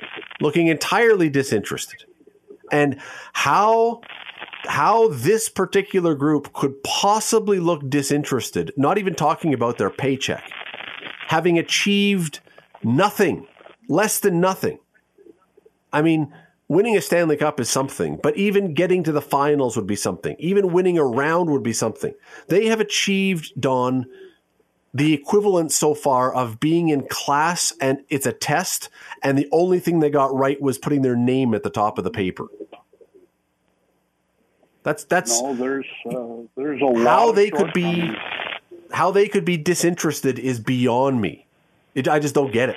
A: And how this particular group could possibly look disinterested, not even talking about their paycheck, having achieved nothing, less than nothing. I mean, winning a Stanley Cup is something, but even getting to the finals would be something. Even winning a round would be something. They have achieved, Don, the equivalent so far of being in class and it's a test, and the only thing they got right was putting their name at the top of the paper. That's
E: no, there's a lot
A: how they could be disinterested is beyond me. I just don't get it.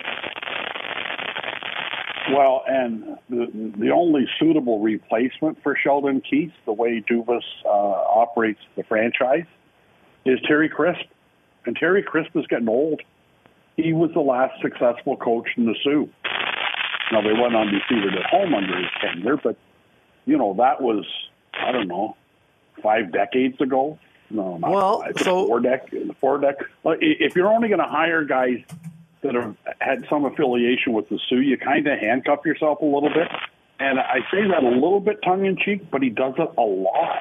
E: Well, and the only suitable replacement for Sheldon Keefe, the way Dubas operates the franchise, is Terry Crisp. And Terry Crisp is getting old. He was the last successful coach in the Sioux. Now, they went undefeated at home under his tenure, but, that was, I don't know, 5 decades ago. No, not 5, 4 decades. If you're only going to hire guys that have had some affiliation with the Sioux, you kind of handcuff yourself a little bit. And I say that a little bit tongue-in-cheek, but he does it a lot.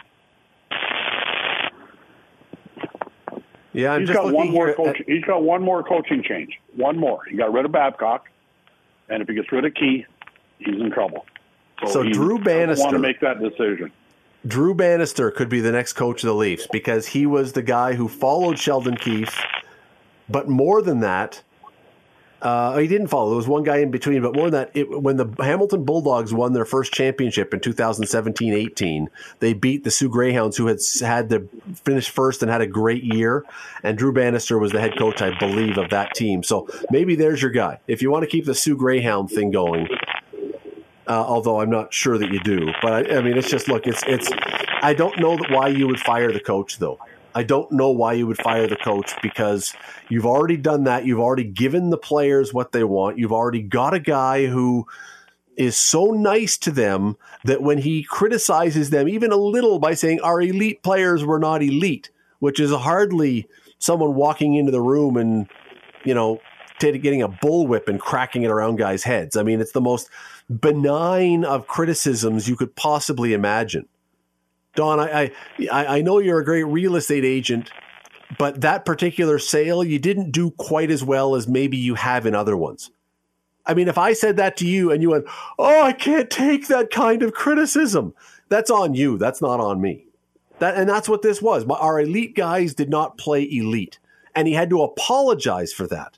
A: Yeah,
E: he's got one more coaching change. One more. He got rid of Babcock, and if he gets rid of Keith, he's in trouble.
A: So Drew Bannister
E: want to make that decision.
A: Drew Bannister could be the next coach of the Leafs because he was the guy who followed Sheldon Keefe, but more than that, he didn't follow. There was one guy in between, but more than that, when the Hamilton Bulldogs won their first championship in 2017-18, they beat the Sioux Greyhounds, who had finished first and had a great year, and Drew Bannister was the head coach, I believe, of that team. So maybe there's your guy. If you want to keep the Sioux Greyhound thing going, although I'm not sure that you do. But I mean, it's just, look, it's. I don't know why you would fire the coach, though. I don't know why you would fire the coach, because you've already done that. You've already given the players what they want. You've already got a guy who is so nice to them that when he criticizes them even a little by saying our elite players were not elite, which is hardly someone walking into the room and, getting a bullwhip and cracking it around guys' heads. I mean, it's the most benign of criticisms you could possibly imagine. Don, I know you're a great real estate agent, but that particular sale, you didn't do quite as well as maybe you have in other ones. I mean, if I said that to you and you went, oh, I can't take that kind of criticism, that's on you. That's not on me. And that's what this was. Our elite guys did not play elite, and he had to apologize for that.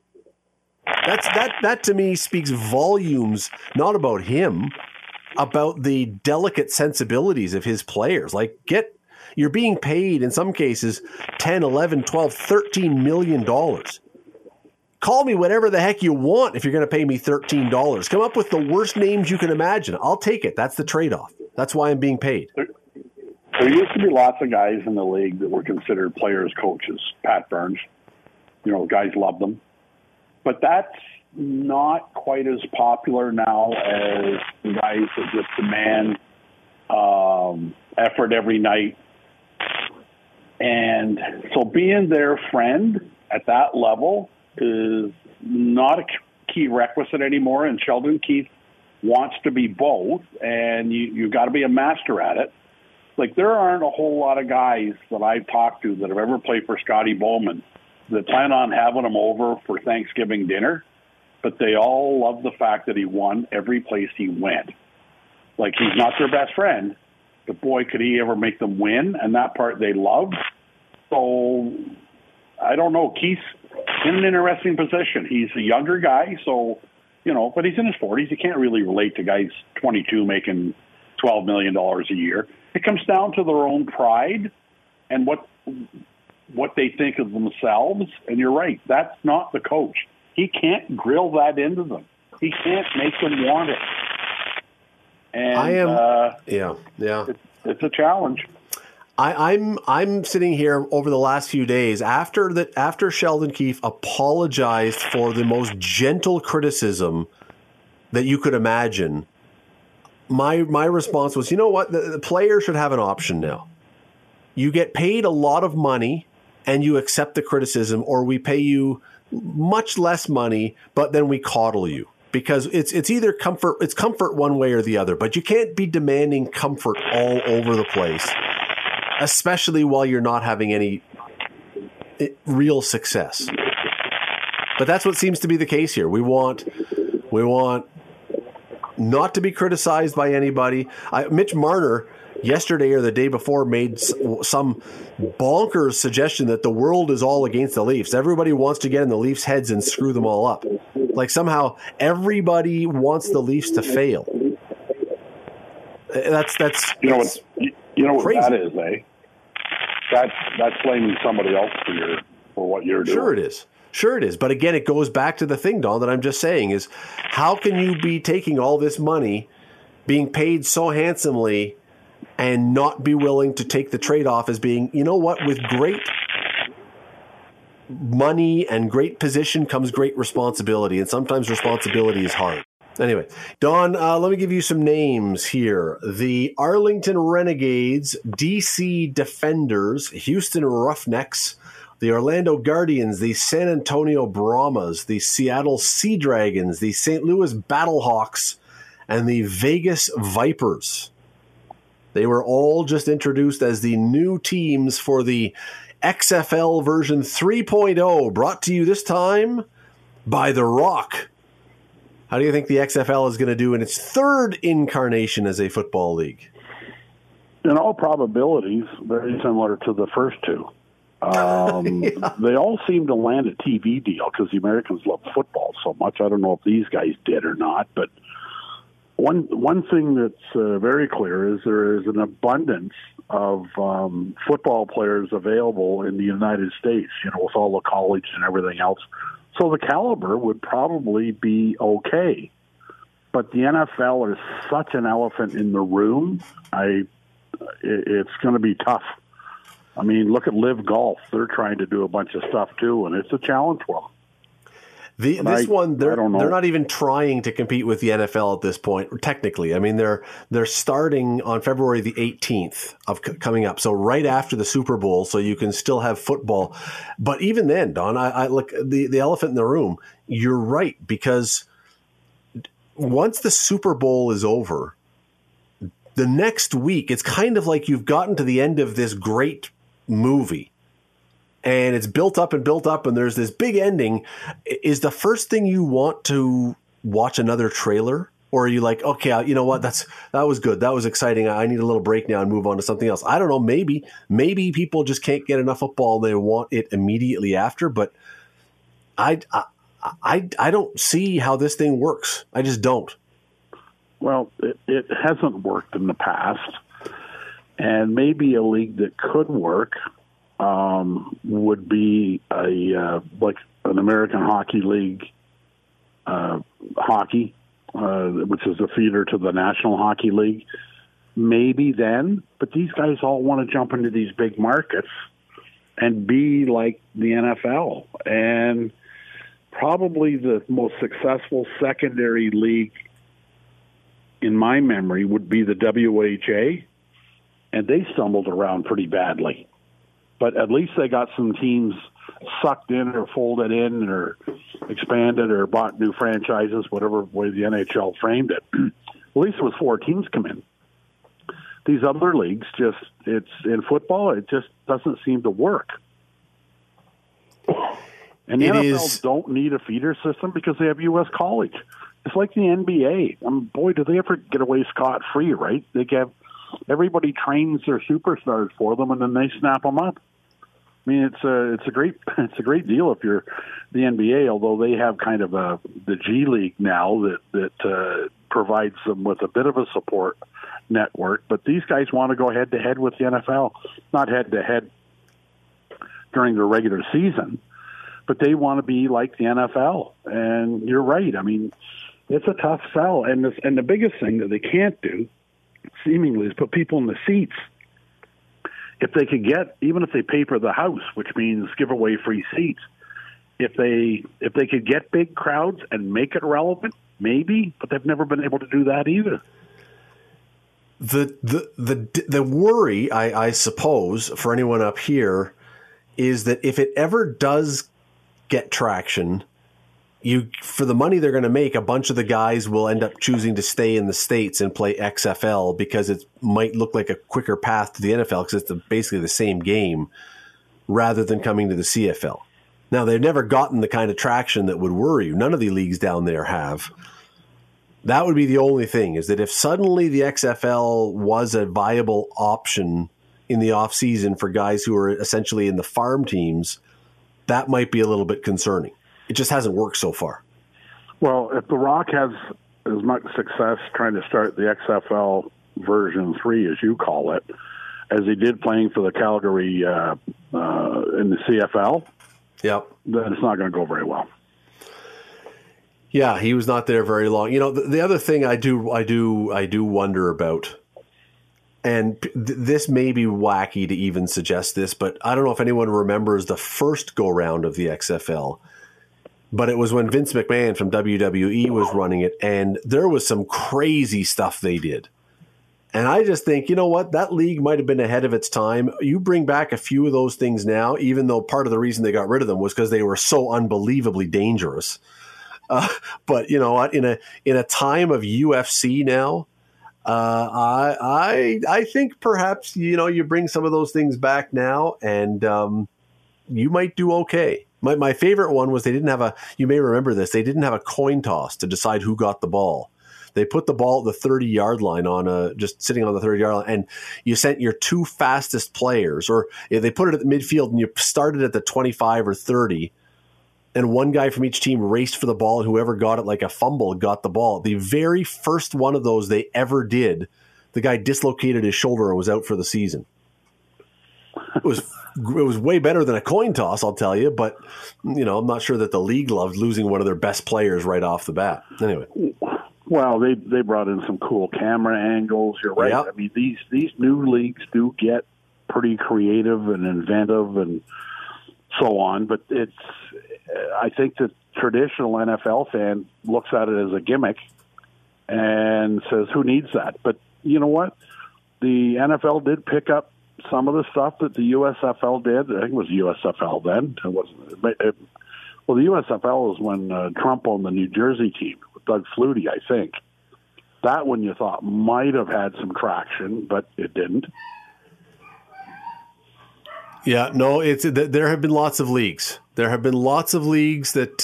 A: That to me speaks volumes, not about him, about the delicate sensibilities of his players. Like, you're being paid in some cases $10, $11, $12, $13 million. Call me whatever the heck you want if you're going to pay me $13. Come up with the worst names you can imagine. I'll take it. That's the trade-off. That's why I'm being paid.
E: There used to be lots of guys in the league that were considered players coaches. Pat Burns, guys loved them. But that's not quite as popular now as guys that just demand effort every night. And so being their friend at that level is not a key requisite anymore. And Sheldon Keefe wants to be both, and you got to be a master at it. Like, there aren't a whole lot of guys that I've talked to that have ever played for Scotty Bowman that plan on having him over for Thanksgiving dinner, but they all love the fact that he won every place he went. Like, he's not their best friend, but boy, could he ever make them win, and that part they love. So, I don't know. Keith's in an interesting position. He's a younger guy, so, but he's in his 40s. You can't really relate to guys 22 making $12 million a year. It comes down to their own pride and what they think of themselves. And you're right, that's not the coach. He can't grill that into them. He can't make them want it. And it's a challenge.
A: I'm sitting here over the last few days after Sheldon Keefe apologized for the most gentle criticism that you could imagine. My response was, you know what? The player should have an option now. You get paid a lot of money and you accept the criticism, or we pay you much less money, but then we coddle you. Because it's either comfort one way or the other, but you can't be demanding comfort all over the place, especially while you're not having any real success. But that's what seems to be the case here. We want not to be criticized by anybody. Mitch Marner yesterday or the day before made some bonkers suggestion that the world is all against the Leafs. Everybody wants to get in the Leafs' heads and screw them all up. Like somehow everybody wants the Leafs to fail. That's
E: you know what
A: crazy.
E: That is, eh? That's blaming somebody else for what you're doing.
A: Sure it is. But again, it goes back to the thing, Don, that I'm just saying is, how can you be taking all this money, being paid so handsomely, and not be willing to take the trade-off as being, you know what, with great money and great position comes great responsibility, and sometimes responsibility is hard. Anyway, Don, let me give you some names here. The Arlington Renegades, DC Defenders, Houston Roughnecks, the Orlando Guardians, the San Antonio Brahmas, the Seattle Sea Dragons, the St. Louis Battlehawks, and the Vegas Vipers. They were all just introduced as the new teams for the XFL version 3.0, brought to you this time by The Rock. How do you think the XFL is going to do in its third incarnation as a football league?
E: In all probabilities, very similar to the first two. They all seem to land a TV deal because the Americans love football so much. I don't know if these guys did or not, but one thing that's very clear is there is an abundance of football players available in the United States, with all the college and everything else. So the caliber would probably be okay. But the NFL is such an elephant in the room. It's going to be tough. I mean, look at Live Golf. They're trying to do a bunch of stuff too, and it's a challenge for them.
A: They're not even trying to compete with the NFL at this point, technically. I mean, they're starting on February the 18th of coming up, so right after the Super Bowl, so you can still have football. But even then, Don, I look the elephant in the room. You're right, because once the Super Bowl is over, the next week it's kind of like you've gotten to the end of this great movie. And it's built up, and there's this big ending. Is the first thing you want to watch another trailer? Or are you like, okay, you know what? That was good. That was exciting. I need a little break now and move on to something else. I don't know. Maybe people just can't get enough football. They want it immediately after. But I don't see how this thing works. I just don't.
E: Well, it hasn't worked in the past. And maybe a league that could work would be like an American Hockey League hockey, which is a feeder to the National Hockey League. Maybe then, but these guys all want to jump into these big markets and be like the NFL. And probably the most successful secondary league in my memory would be the WHA, and they stumbled around pretty badly. But at least they got some teams sucked in or folded in or expanded or bought new franchises, whatever way the NHL framed it. At least it was 4 teams come in. These other leagues, it's in football, it just doesn't seem to work. And the NFL don't need a feeder system because they have U.S. college. It's like the NBA. Boy, do they ever get away scot-free, right? They have everybody trains their superstars for them, and then they snap them up. I mean, it's a great deal if you're the NBA. Although they have kind of the G League now that provides them with a bit of a support network. But these guys want to go head to head with the NFL, not head to head during the regular season, but they want to be like the NFL. And you're right. I mean, it's a tough sell, and the biggest thing that they can't do, seemingly, is put people in the seats. If they could get, even if they paper the house, which means give away free seats, if they could get big crowds and make it relevant, maybe, but they've never been able to do that either.
A: The worry, I suppose, for anyone up here is that if it ever does get traction, for the money they're going to make, a bunch of the guys will end up choosing to stay in the States and play XFL because it might look like a quicker path to the NFL because it's basically the same game rather than coming to the CFL. Now, they've never gotten the kind of traction that would worry you. None of the leagues down there have. That would be the only thing, is that if suddenly the XFL was a viable option in the offseason for guys who are essentially in the farm teams, that might be a little bit concerning. It just hasn't worked so far.
E: Well, if The Rock has as much success trying to start the XFL version 3, as you call it, as he did playing for the Calgary in the CFL,
A: yep,
E: then it's not going to go very well.
A: Yeah, he was not there very long. You know, the other thing I do wonder about, and this may be wacky to even suggest this, but I don't know if anyone remembers the first go-round of the XFL. But it was when Vince McMahon from WWE was running it, and there was some crazy stuff they did. And I just think, you know what, that league might have been ahead of its time. You bring back a few of those things now, even though part of the reason they got rid of them was because they were so unbelievably dangerous. But you know what, in a time of UFC now, I think perhaps, you know, you bring some of those things back now, and you might do okay. My favorite one was you may remember this, they didn't have a coin toss to decide who got the ball. They put the ball at the 30-yard line just sitting on the 30-yard line, and you sent your 2 fastest players, or they put it at the midfield and you started at the 25 or 30, and one guy from each team raced for the ball, and whoever got it like a fumble got the ball. The very first one of those they ever did, the guy dislocated his shoulder and was out for the season. It was way better than a coin toss, I'll tell you, but you know, I'm not sure that the league loved losing one of their best players right off the bat. Anyway.
E: Well, they brought in some cool camera angles. You're right.
A: Yep.
E: I mean, these new leagues do get pretty creative and inventive and so on, but I think the traditional NFL fan looks at it as a gimmick and says, who needs that? But you know what? The NFL did pick up some of the stuff that the USFL did. I think it was USFL then. It wasn't. Well, the USFL was when Trump owned the New Jersey team with Doug Flutie, I think. That one you thought might have had some traction, but it didn't.
A: Yeah, no, there have been lots of leagues. There have been lots of leagues that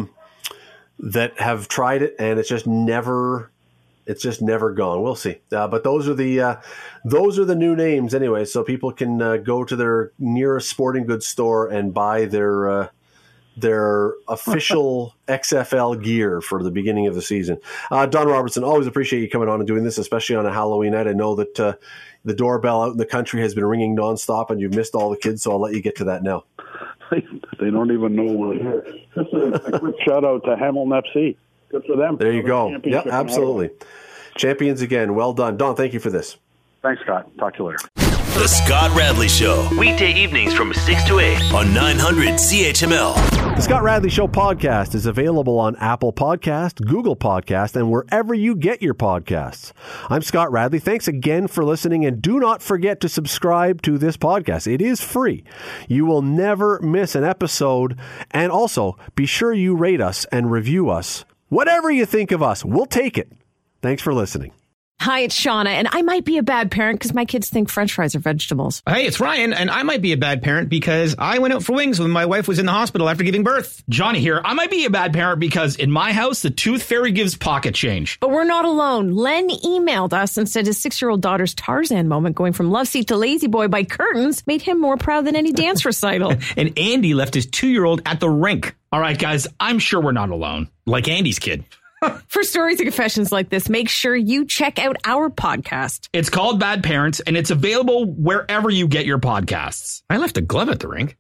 A: have tried it, and it's just never gone. We'll see. But those are the new names anyway, so people can go to their nearest sporting goods store and buy their official XFL gear for the beginning of the season. Don Robertson, always appreciate you coming on and doing this, especially on a Halloween night. I know that the doorbell out in the country has been ringing nonstop, and you've missed all the kids, so I'll let you get to that now.
E: They don't even know we're here. Just a quick shout out to Hamilton FC. Good for them.
A: There you go. Yeah, absolutely. Champions again. Well done. Don, thank you for this.
E: Thanks, Scott. Talk to you later.
B: The Scott Radley Show. Weekday evenings from 6 to 8 on 900 CHML.
A: The Scott Radley Show podcast is available on Apple Podcast, Google Podcast, and wherever you get your podcasts. I'm Scott Radley. Thanks again for listening, and do not forget to subscribe to this podcast. It is free. You will never miss an episode, and also be sure you rate us and review us. Whatever you think of us, we'll take it. Thanks for listening.
F: Hi, it's Shauna, and I might be a bad parent because my kids think French fries are vegetables.
G: Hey, it's Ryan, and I might be a bad parent because I went out for wings when my wife was in the hospital after giving birth.
H: Johnny here. I might be a bad parent because in my house, the tooth fairy gives pocket change.
F: But we're not alone. Len emailed us and said his 6-year-old daughter's Tarzan moment going from love seat to lazy boy by curtains made him more proud than any dance recital.
H: And Andy left his 2-year-old at the rink. All right, guys, I'm sure we're not alone. Like Andy's kid.
F: For stories and confessions like this, make sure you check out our podcast.
H: It's called Bad Parents, and it's available wherever you get your podcasts.
G: I left a glove at the rink.